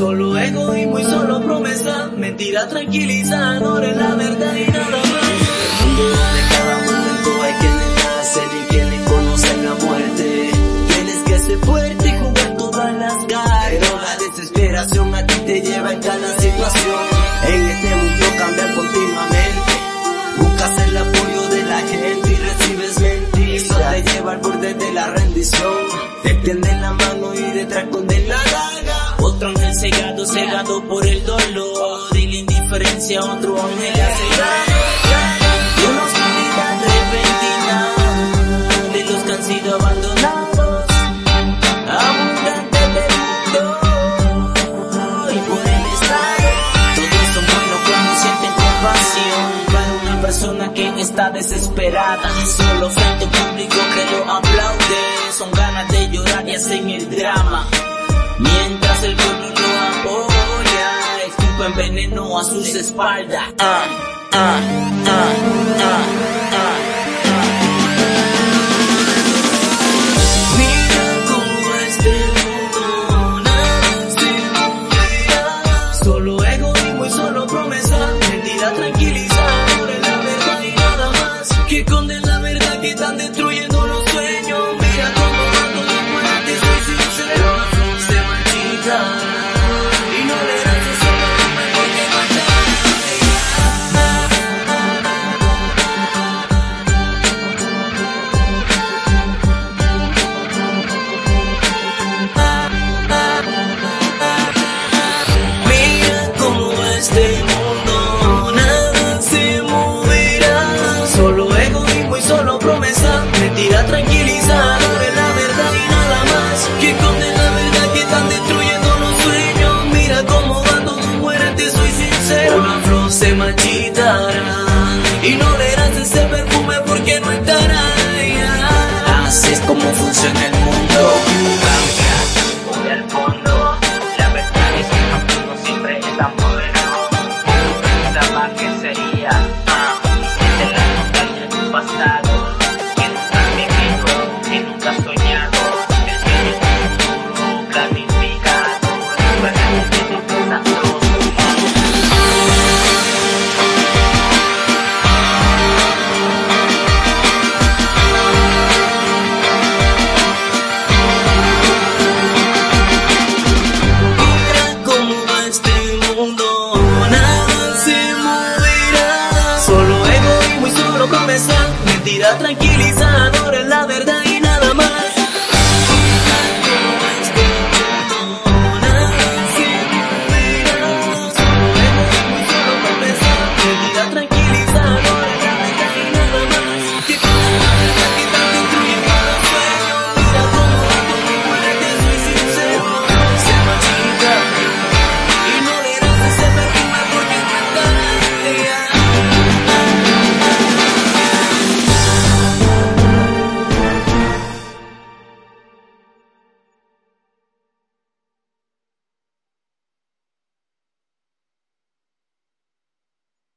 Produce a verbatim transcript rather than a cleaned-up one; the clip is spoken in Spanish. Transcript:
Solo egoísmo y solo promesa, mentira tranquilizadora es la verdad y nada más. El mundo donde cada momento hay quienes nacen y quienes conocen la muerte. Tienes que ser fuerte y jugar todas las cartas, pero la desesperación a ti te lleva en cada situación. En este mundo cambiar continuamente, buscas el apoyo de la gente y recibes mentiras. Eso te lleva al borde de la rendición, te tienden la mano y detrás esconden la daga. Otro ángel cegado, cegado por el dolor y la indiferencia, otro ángel cegado. Y una oscuridad repentina de los que han sido abandonados, abundantes del mundo y por el estado. Todos son buenos cuando sienten compasión para una persona que está desesperada. Solo frente a un público que lo aplaude, son ganas de llorar y hacen el drama. Mientras el pueblo lo apoya, escupen veneno a sus espaldas. Ah, ah, ah, ah, ah, ah. Mira cómo este mundo nada se moverá. Solo egoísmo y solo promesa, mentira tranquilizadora es la verdad y nada más. Que esconden la verdad, que están destruyendo los sueños. Mira cómo cuando no mueran te soy sincero, se marchita y no le das ese perfume porque no está. Mira cómo este mundo nada se moverá. Solo egoísmo y solo promesa, mentira tranquilizadora es la verdad y nada más. Que esconden la verdad, que están destruyendo los sueños. Mira cómo cuando tú mueres te soy sincero, una flor se marchitará y no le das ese perfume porque no estará. Así es como funciona el